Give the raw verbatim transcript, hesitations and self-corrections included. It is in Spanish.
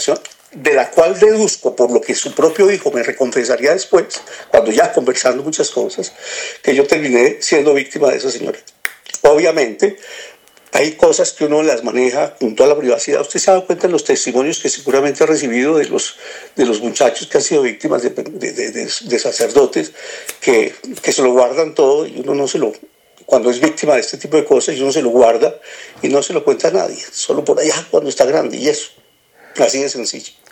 confesión, de la cual deduzco, por lo que su propio hijo me reconfesaría después, cuando ya conversando muchas cosas, que yo terminé siendo víctima de esa señora. Obviamente, hay cosas que uno las maneja junto a la privacidad. Usted se ha dado cuenta de los testimonios que seguramente ha recibido de los, de los muchachos que han sido víctimas de, de, de, de sacerdotes que, que se lo guardan todo y uno no se lo... Cuando es víctima de este tipo de cosas, y uno se lo guarda y no se lo cuenta a nadie, solo por allá cuando está grande, y eso, así de sencillo.